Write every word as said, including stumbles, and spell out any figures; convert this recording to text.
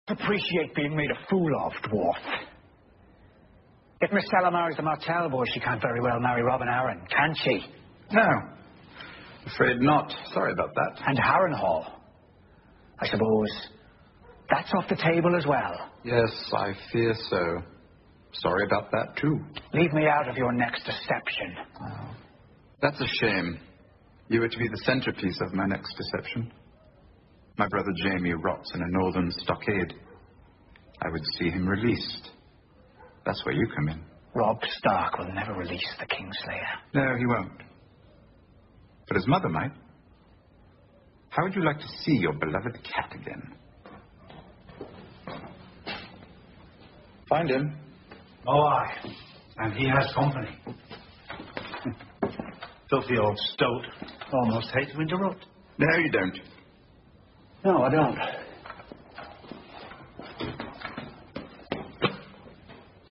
Appreciate being made a fool of, dwarf. If Miss Stella marries the Martell boy, she can't very well marry Robin Arryn, can she? No. Afraid not. Sorry about that. And Harrenhal. I suppose that's off the table as well. Yes, I fear so. Sorry about that, too. Leave me out of your next deception. Oh, that's a shame. You were to be the centerpiece of my next deception. My brother Jaime rots in a northern stockade. I would see him released. That's where you come in. Robb Stark will never release the Kingslayer. No, he won't. But his mother might. How would you like to see your beloved cat again? Find him. Oh, aye. And he has company. Filthy old stoat. Almost hate to interrupt. No, you don't. No, I don't.